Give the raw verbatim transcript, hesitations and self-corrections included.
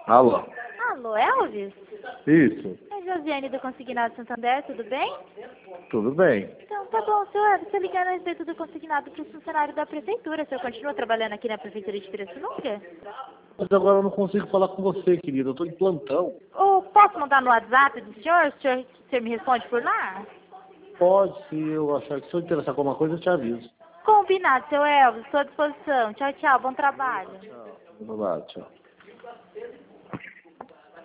Alô? Alô, Elvis? Isso. É Josiane do Consignado Santander, tudo bem? Tudo bem. Então, tá bom, senhor Elvis, você ligando a respeito do consignado para o funcionário da prefeitura. O senhor continua trabalhando aqui na prefeitura de Pirassununga? Mas agora eu não consigo falar com você, querida. Eu tô em plantão. Ou posso mandar no WhatsApp do senhor? O senhor, o senhor me responde por lá? Pode, se eu achar que se eu interessar com alguma coisa, eu te aviso. Combinado, seu Elvis, estou à disposição. Tchau, tchau, bom trabalho. Tchau. Vamos lá, tchau.